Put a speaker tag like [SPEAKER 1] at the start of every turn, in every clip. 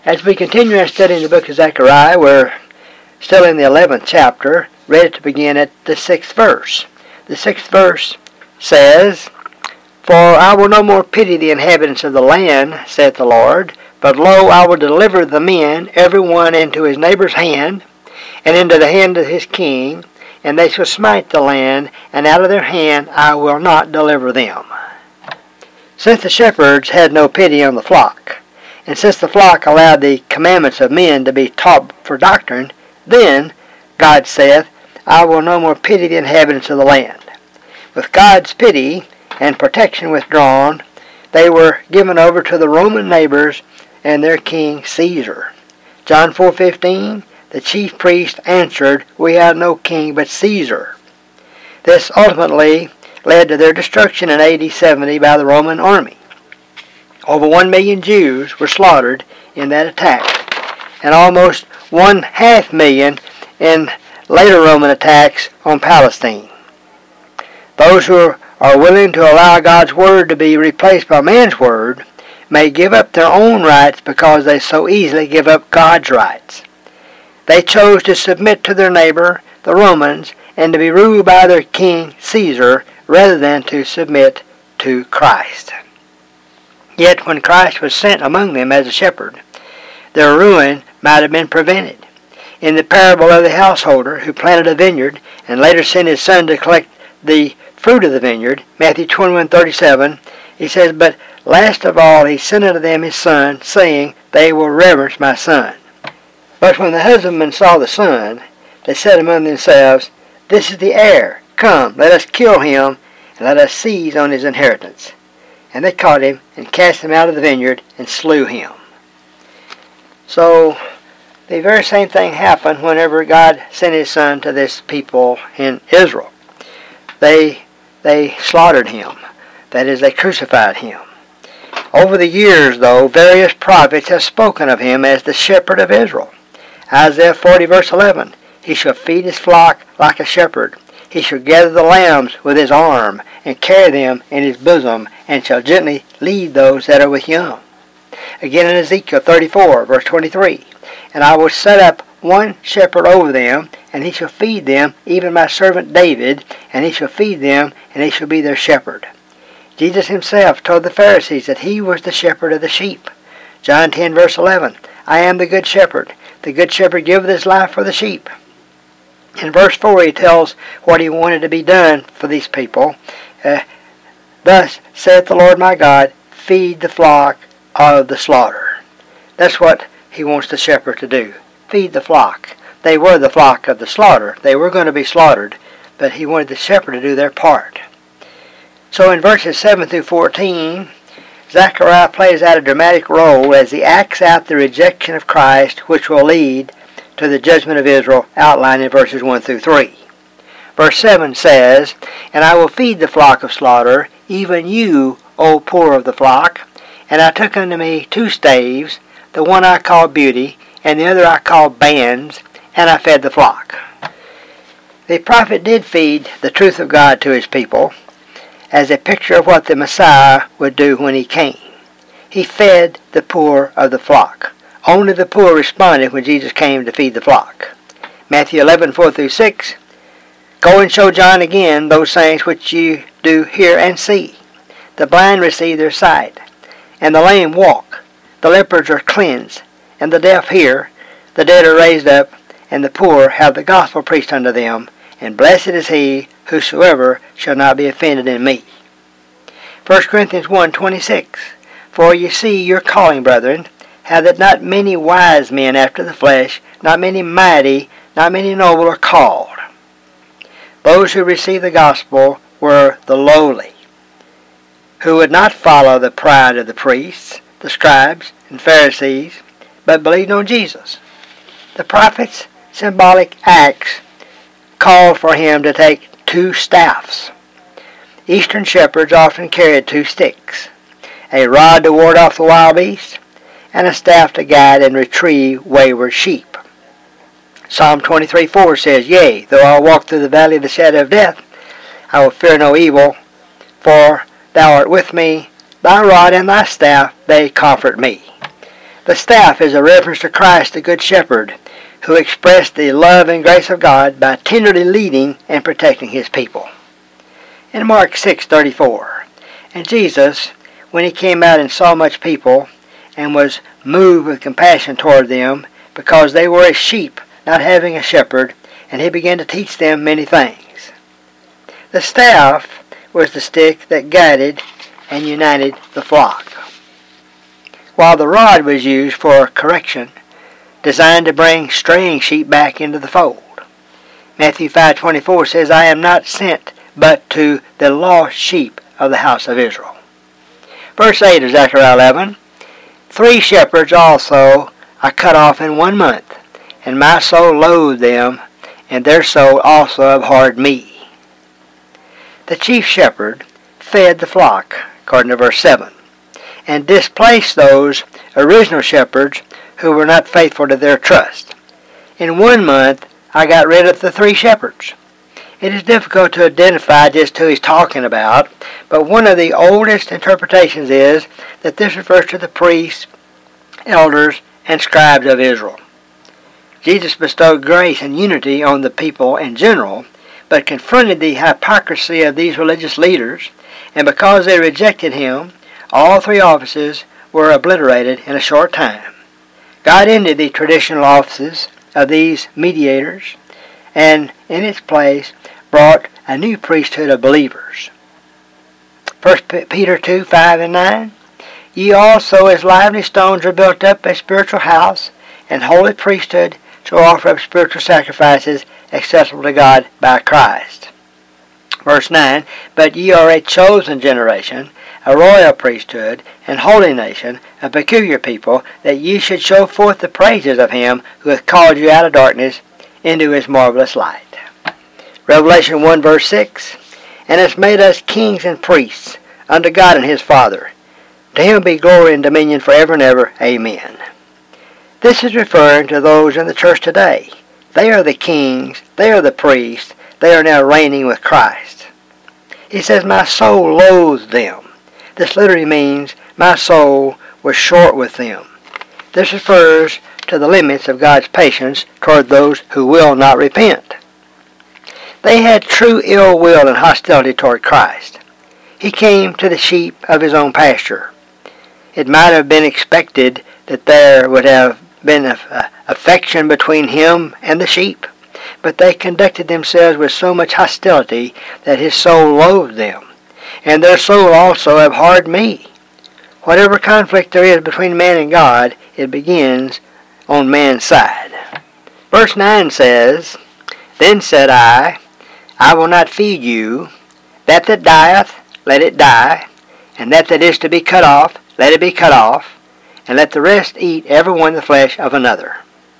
[SPEAKER 1] As we continue our study in the book of Zechariah, we're still in the 11th chapter, ready to begin at the 6th verse. The 6th verse says, "For I will no more pity the inhabitants of the land, saith the Lord, but lo, I will deliver the men, every one into his neighbor's hand, and into the hand of his king, and they shall smite the land, and out of their hand I will not deliver them." Since the shepherds had no pity on the flock, and since the flock allowed the commandments of men to be taught for doctrine, then, God saith, I will no more pity the inhabitants of the land. With God's pity and protection withdrawn, they were given over to the Roman neighbors and their king Caesar. John 4:15, the chief priest answered, "We have no king but Caesar." This ultimately led to their destruction in AD 70 by the Roman army. Over 1 million Jews were slaughtered in that attack, and almost 1/2 million in later Roman attacks on Palestine. Those who are willing to allow God's word to be replaced by man's word may give up their own rights because they so easily give up God's rights. They chose to submit to their neighbor, the Romans, and to be ruled by their king Caesar rather than to submit to Christ. Yet when Christ was sent among them as a shepherd, their ruin might have been prevented. In the parable of the householder who planted a vineyard and later sent his son to collect the fruit of the vineyard, Matthew 21:37, he says, "But last of all he sent unto them his son, saying, They will reverence my son. But when the husbandmen saw the son, they said among themselves, This is the heir. Come, let us kill him, and let us seize on his inheritance. And they caught him and cast him out of the vineyard and slew him." So the very same thing happened whenever God sent his son to this people in Israel. They slaughtered him. That is, they crucified him. Over the years, though, various prophets have spoken of him as the shepherd of Israel. Isaiah 40 verse 11, "He shall feed his flock like a shepherd. He shall gather the lambs with his arm, and carry them in his bosom, and shall gently lead those that are with young." Again in Ezekiel 34, verse 23, "And I will set up one shepherd over them, and he shall feed them, even my servant David, and he shall feed them, and he shall be their shepherd." Jesus himself told the Pharisees that he was the shepherd of the sheep. John 10, verse 11, "I am the good shepherd. The good shepherd giveth his life for the sheep." In verse 4 he tells what he wanted to be done for these people. "Thus saith the Lord my God, feed the flock of the slaughter." That's what he wants the shepherd to do. Feed the flock. They were the flock of the slaughter. They were going to be slaughtered, but he wanted the shepherd to do their part. So in verses 7 through 14, Zechariah plays out a dramatic role as he acts out the rejection of Christ, which will lead to the judgment of Israel outlined in verses 1 through 3. Verse 7 says, "And I will feed the flock of slaughter, even you, O poor of the flock. And I took unto me 2 staves, the one I called Beauty, and the other I called Bands, and I fed the flock." The prophet did feed the truth of God to his people as a picture of what the Messiah would do when he came. He fed the poor of the flock. Only the poor responded when Jesus came to feed the flock. Matthew 11, 4 through 6, "Go and show John again those things which you do hear and see. The blind receive their sight, and the lame walk. The lepers are cleansed, and the deaf hear. The dead are raised up, and the poor have the gospel preached unto them. And blessed is he whosoever shall not be offended in me." 1 Corinthians 1:26, "For ye see your calling, brethren, how that not many wise men after the flesh, not many mighty, not many noble are called." Those who received the gospel were the lowly, who would not follow the pride of the priests, the scribes, and Pharisees, but believed on Jesus. The prophet's symbolic acts called for him to take 2 staffs. Eastern shepherds often carried 2 sticks, a rod to ward off the wild beasts, and a staff to guide and retrieve wayward sheep. Psalm 23:4 says, "Yea, though I walk through the valley of the shadow of death, I will fear no evil, for thou art with me, thy rod and thy staff, they comfort me." The staff is a reference to Christ, the Good Shepherd, who expressed the love and grace of God by tenderly leading and protecting his people. In Mark 6:34, and Jesus, when he came out and saw much people, and was moved with compassion toward them, because they were as sheep, not having a shepherd, and he began to teach them many things. The staff was the stick that guided and united the flock, while the rod was used for correction, designed to bring straying sheep back into the fold. Matthew 5:24 says, I am not sent but to the lost sheep of the house of Israel. Verse 8 of Zechariah 11, 3 shepherds also I cut off in 1 month, and my soul loathed them, and their soul also abhorred me. The chief shepherd fed the flock, according to verse 7, and displaced those original shepherds who were not faithful to their trust. In 1 month, I got rid of the 3 shepherds. It is difficult to identify just who he's talking about, but one of the oldest interpretations is that this refers to the priests, elders, and scribes of Israel. Jesus bestowed grace and unity on the people in general, but confronted the hypocrisy of these religious leaders, and because they rejected him, all 3 offices were obliterated in a short time. God ended the traditional offices of these mediators, and in its place brought a new priesthood of believers. 1 Peter 2:5 and 9, Ye also as lively stones are built up a spiritual house, and holy priesthood, to offer up spiritual sacrifices acceptable to God by Christ. Verse 9, But ye are a chosen generation, a royal priesthood, and holy nation, a peculiar people, that ye should show forth the praises of him who hath called you out of darkness into his marvelous light. Revelation 1 verse 6, And hath made us kings and priests unto God and his Father. To him be glory and dominion forever and ever. Amen. This is referring to those in the church today. They are the kings, they are the priests, they are now reigning with Christ. He says, My soul loathed them. This literally means my soul was short with them. This refers to the limits of God's patience toward those who will not repent. They had true ill will and hostility toward Christ. He came to the sheep of his own pasture. It might have been expected that there would have been affection between him and the sheep, but they conducted themselves with so much hostility that his soul loathed them, and their soul also abhorred me. Whatever conflict there is between man and God, it begins on man's side. Verse 9 says, Then said I will not feed you. That dieth, let it die, and that is to be cut off, let it be cut off, and let the rest eat every one the flesh of another.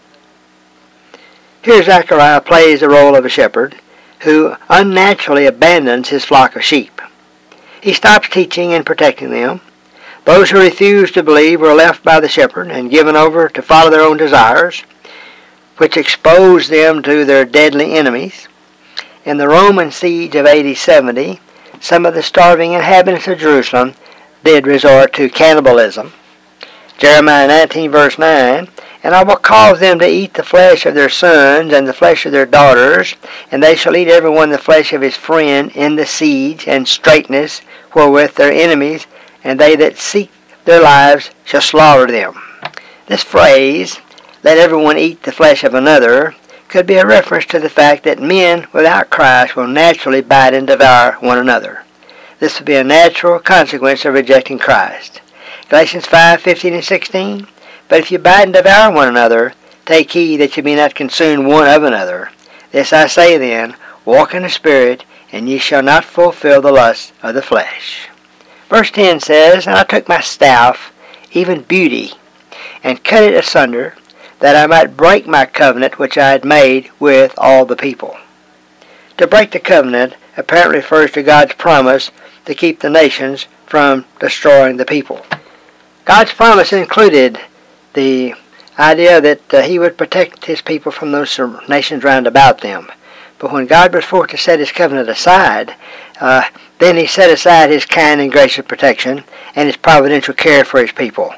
[SPEAKER 1] Here Zechariah plays the role of a shepherd who unnaturally abandons his flock of sheep. He stops teaching and protecting them. Those who refused to believe were left by the shepherd and given over to follow their own desires, which exposed them to their deadly enemies. In the Roman siege of AD 70, some of the starving inhabitants of Jerusalem did resort to cannibalism. Jeremiah 19 verse 9, And I will cause them to eat the flesh of their sons and the flesh of their daughters, and they shall eat every one the flesh of his friend in the siege and straitness wherewith their enemies, and they that seek their lives shall slaughter them. This phrase, let everyone eat the flesh of another, could be a reference to the fact that men without Christ will naturally bite and devour one another. This would be a natural consequence of rejecting Christ. Galatians 5:15 and 16, But if you bite and devour one another, take heed that you be not consumed one of another. This I say then, walk in the Spirit, and ye shall not fulfill the lusts of the flesh. Verse 10 says, And I took my staff, even beauty, and cut it asunder, that I might break my covenant which I had made with all the people. To break the covenant apparently refers to God's promise to keep the nations from destroying the people. God's promise included the idea that he would protect his people from those nations round about them. But when God was forced to set his covenant aside, then he set aside his kind and gracious protection and his providential care for his people.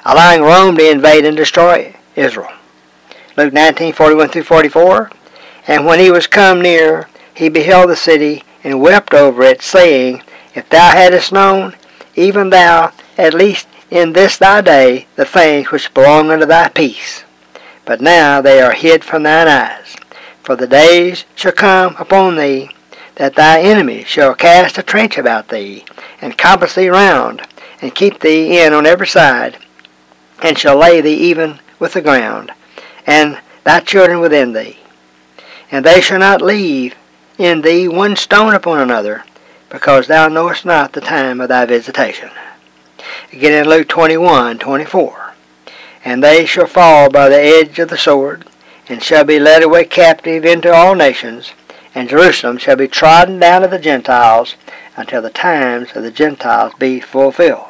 [SPEAKER 1] allowing Rome to invade and destroy Israel. Luke 19:41-44. And when he was come near, he beheld the city, and wept over it, saying, If thou hadst known, even thou, at least in this thy day, the things which belong unto thy peace. But now they are hid from thine eyes. For the days shall come upon thee, that thy enemies shall cast a trench about thee, and compass thee round, and keep thee in on every side, and shall lay thee even with the ground, and thy children within thee. And they shall not leave in thee one stone upon another, because thou knowest not the time of thy visitation. Again in Luke 21:24. And they shall fall by the edge of the sword, and shall be led away captive into all nations, and Jerusalem shall be trodden down of the Gentiles, until the times of the Gentiles be fulfilled.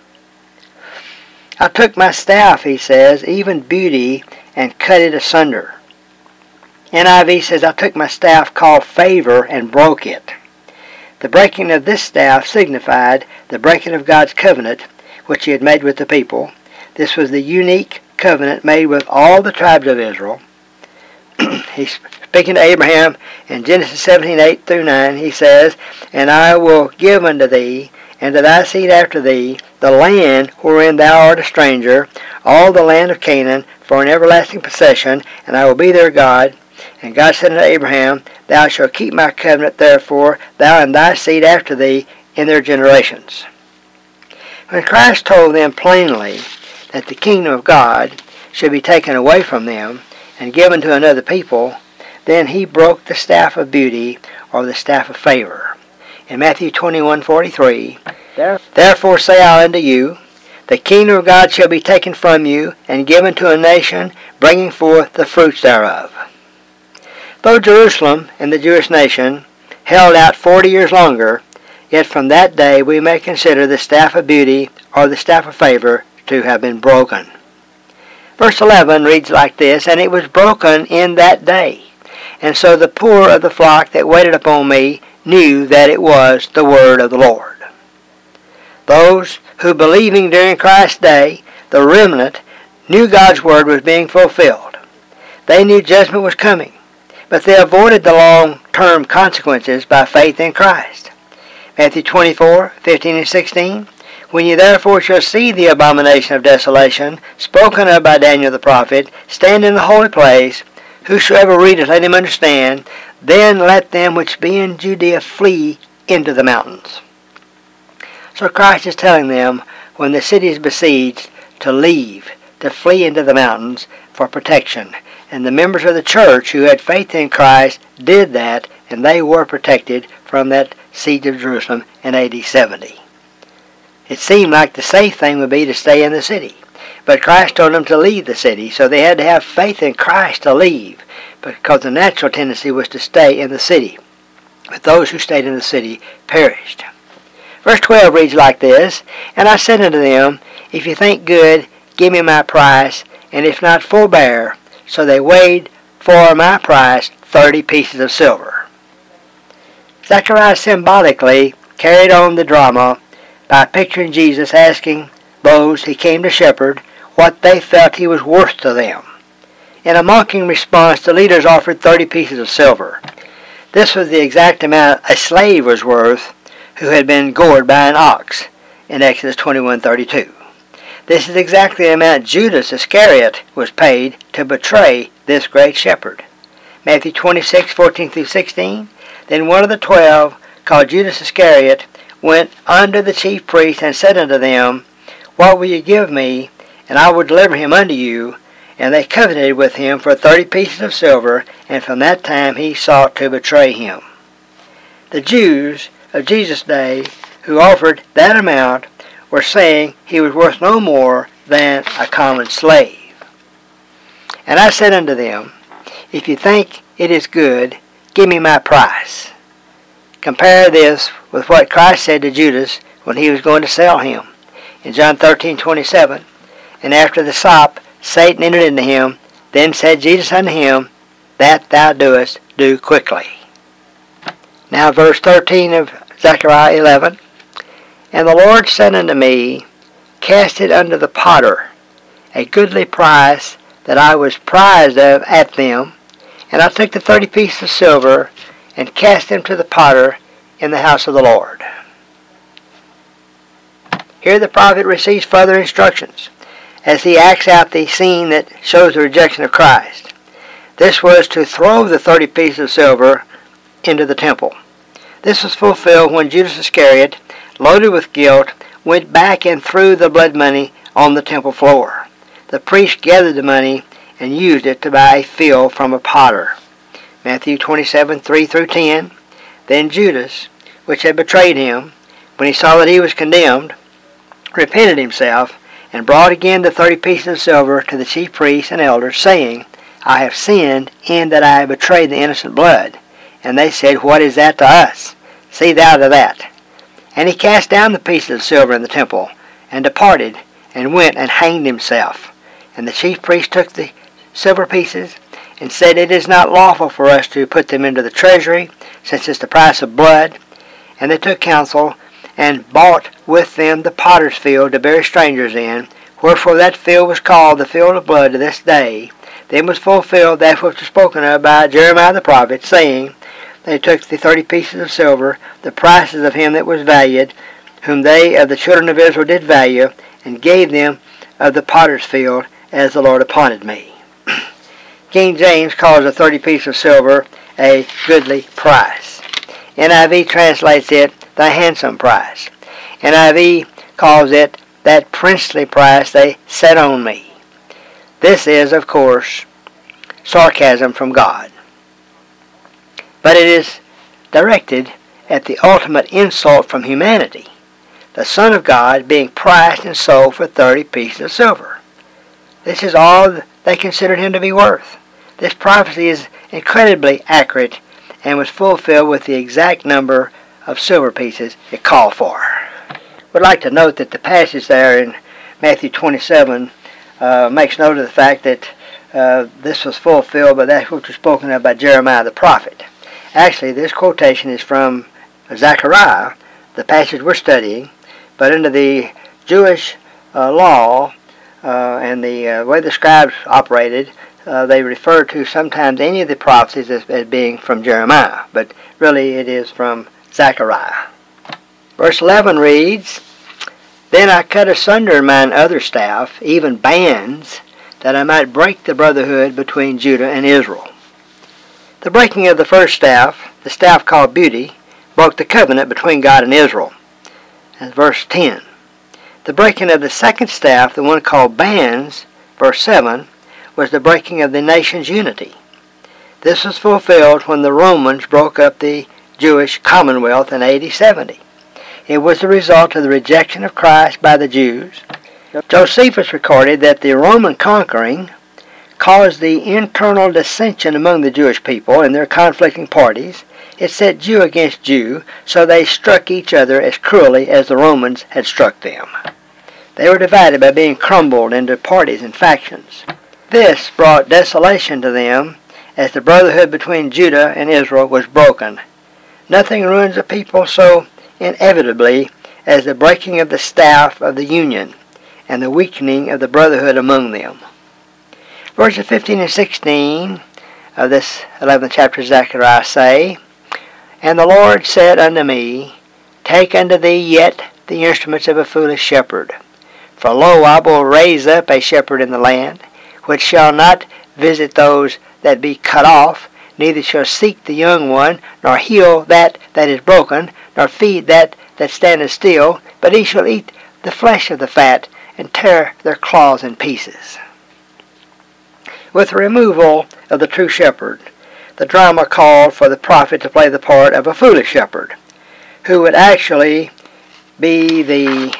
[SPEAKER 1] I took my staff, he says, even beauty, and cut it asunder. NIV says, I took my staff called favor and broke it. The breaking of this staff signified the breaking of God's covenant, which he had made with the people. This was the unique covenant made with all the tribes of Israel. He's speaking to Abraham in Genesis 17:8-9. He says, And I will give unto thee, and to thy seed after thee, the land wherein thou art a stranger, all the land of Canaan, for an everlasting possession, and I will be their God. And God said unto Abraham, Thou shalt keep my covenant, therefore, thou and thy seed after thee in their generations. When Christ told them plainly that the kingdom of God should be taken away from them and given to another people, then he broke the staff of beauty, or the staff of favor. In Matthew 21:43, Therefore say I unto you, the kingdom of God shall be taken from you, and given to a nation, bringing forth the fruits thereof. Though Jerusalem and the Jewish nation held out 40 years longer, yet from that day we may consider the staff of beauty, or the staff of favor, to have been broken. Verse 11 reads like this, And it was broken in that day. And so the poor of the flock that waited upon me knew that it was the word of the Lord. Those who, believing during Christ's day, the remnant, knew God's word was being fulfilled. They knew judgment was coming, but they avoided the long-term consequences by faith in Christ. Matthew 24:15-16. When ye therefore shall see the abomination of desolation, spoken of by Daniel the prophet, stand in the holy place, whosoever readeth, let him understand, then let them which be in Judea flee into the mountains. So Christ is telling them, when the city is besieged, to leave, to flee into the mountains for protection. And the members of the church who had faith in Christ did that, and they were protected from that siege of Jerusalem in AD 70. It seemed like the safe thing would be to stay in the city. But Christ told them to leave the city, so they had to have faith in Christ to leave, because the natural tendency was to stay in the city. But those who stayed in the city perished. Verse 12 reads like this, And I said unto them, If you think good, give me my price, and if not, forbear. So they weighed for my price 30 pieces of silver. Zechariah symbolically carried on the drama by picturing Jesus asking those he came to shepherd what they felt he was worth to them. In a mocking response, the leaders offered 30 pieces of silver. This was the exact amount a slave was worth who had been gored by an ox in Exodus 21:32. This is exactly the amount Judas Iscariot was paid to betray this great shepherd. Matthew 26:14-16. Then one of the 12, called Judas Iscariot, went unto the chief priests and said unto them, What will you give me, and I will deliver him unto you? And they covenanted with him for 30 pieces of silver, and from that time he sought to betray him. The Jews of Jesus' day who offered that amount were saying he was worth no more than a common slave. And I said unto them, If you think it is good, give me my price. Compare this with what Christ said to Judas when he was going to sell him. In John 13:27, And after the sop, Satan entered into him. Then said Jesus unto him, That thou doest, do quickly. Now verse 13 of Zechariah 11. And the Lord said unto me, Cast it unto the potter, a goodly price that I was prized of at them. And I took the 30 pieces of silver and cast them to the potter in the house of the Lord. Here the prophet receives further instructions as he acts out the scene that shows the rejection of Christ. This was to throw the 30 pieces of silver into the temple. This was fulfilled when Judas Iscariot, loaded with guilt, went back and threw the blood money on the temple floor. The priest gathered the money and used it to buy a field from a potter. Matthew 27:3-10. Then Judas, which had betrayed him, when he saw that he was condemned, repented himself, and brought again the 30 pieces of silver to the chief priests and elders, saying, I have sinned in that I have betrayed the innocent blood. And they said, What is that to us? See thou to that. And he cast down the pieces of silver in the temple, and departed, and went and hanged himself. And the chief priest took the silver pieces, and said, It is not lawful for us to put them into the treasury, since it's the price of blood. And they took counsel, and bought with them the potter's field to bury strangers in, wherefore that field was called the field of blood to this day. Then was fulfilled that which was spoken of by Jeremiah the prophet, saying, They took the 30 pieces of silver, the prices of him that was valued, whom they of the children of Israel did value, and gave them of the potter's field, as the Lord appointed me. King James calls the 30 pieces of silver a goodly price. NIV translates it the handsome price. NIV calls it that princely price they set on me. This is, of course, sarcasm from God. But it is directed at the ultimate insult from humanity, the Son of God being priced and sold for 30 pieces of silver. This is all they considered him to be worth. This prophecy is incredibly accurate and was fulfilled with the exact number of silver pieces it called for. Would like to note that the passage there in Matthew 27 makes note of the fact that this was fulfilled by that which was spoken of by Jeremiah the prophet. Actually, this quotation is from Zechariah, the passage we're studying, but under the Jewish law and the way the scribes operated, they refer to sometimes any of the prophecies as being from Jeremiah, but really it is from Zechariah. Verse 11 reads, Then I cut asunder mine other staff, even bands, that I might break the brotherhood between Judah and Israel. The breaking of the first staff, the staff called beauty, broke the covenant between God and Israel. That's verse 10. The breaking of the second staff, the one called bands, verse 7, was the breaking of the nation's unity. This was fulfilled when the Romans broke up the Jewish commonwealth in AD 70. It was the result of the rejection of Christ by the Jews. Josephus recorded that the Roman conquering caused the internal dissension among the Jewish people and their conflicting parties. It set Jew against Jew, so they struck each other as cruelly as the Romans had struck them. They were divided by being crumbled into parties and factions. This brought desolation to them as the brotherhood between Judah and Israel was broken. Nothing ruins a people so inevitably as the breaking of the staff of the union and the weakening of the brotherhood among them. Verses 15 and 16 of this 11th chapter of Zechariah say, And the Lord said unto me, Take unto thee yet the instruments of a foolish shepherd. For lo, I will raise up a shepherd in the land, which shall not visit those that be cut off, neither shall seek the young one, nor heal that is broken, nor feed that standeth still, but he shall eat the flesh of the fat, and tear their claws in pieces. With the removal of the true shepherd, the drama called for the prophet to play the part of a foolish shepherd, who would actually be the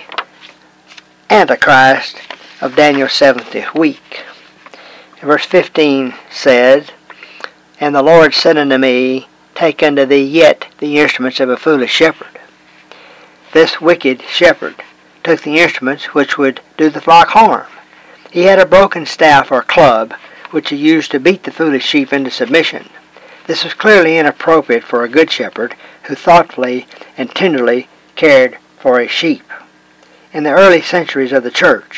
[SPEAKER 1] Antichrist of Daniel's 70th week. Verse 15 says, And the Lord said unto me, Take unto thee yet the instruments of a foolish shepherd. This wicked shepherd took the instruments which would do the flock harm. He had a broken staff or club, which he used to beat the foolish sheep into submission. This was clearly inappropriate for a good shepherd who thoughtfully and tenderly cared for his sheep. In the early centuries of the church,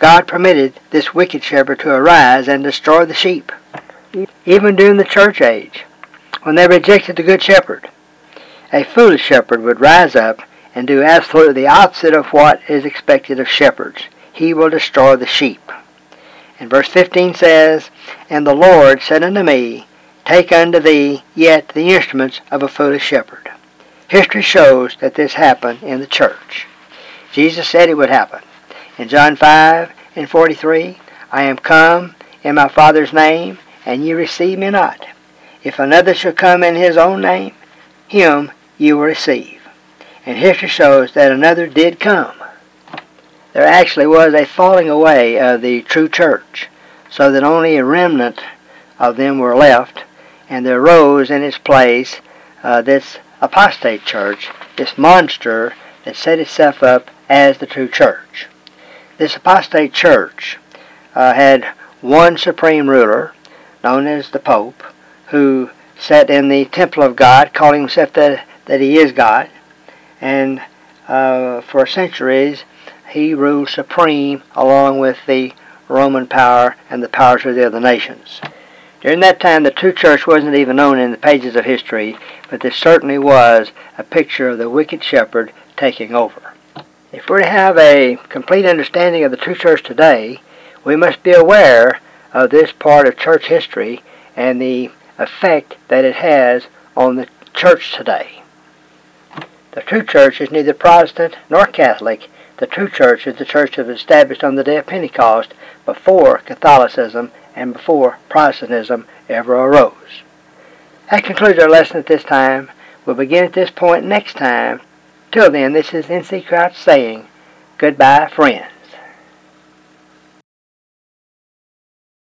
[SPEAKER 1] God permitted this wicked shepherd to arise and destroy the sheep. Even during the church age, when they rejected the good shepherd, a foolish shepherd would rise up and do absolutely the opposite of what is expected of shepherds. He will destroy the sheep. And verse 15 says, "And the Lord said unto me, Take unto thee yet the instruments of a foolish shepherd." History shows that this happened in the church. Jesus said it would happen. In John 5:43, "I am come in my Father's name, and ye receive me not. If another shall come in his own name, him ye will receive." And history shows that another did come. There actually was a falling away of the true church, so that only a remnant of them were left, and there arose in its place this apostate church, this monster that set itself up as the true church. This apostate church had one supreme ruler, known as the Pope, who sat in the temple of God, calling himself that he is God, and for centuries he ruled supreme along with the Roman power and the powers of the other nations. During that time, the true church wasn't even known in the pages of history, but this certainly was a picture of the wicked shepherd taking over. If we're to have a complete understanding of the true church today, we must be aware of this part of church history and the effect that it has on the church today. The true church is neither Protestant nor Catholic. The true church is the church that was established on the day of Pentecost, before Catholicism and before Protestantism ever arose. That concludes our lesson at this time. We'll begin at this point next time. Till then, this is N.C. Crouch saying, goodbye, friend.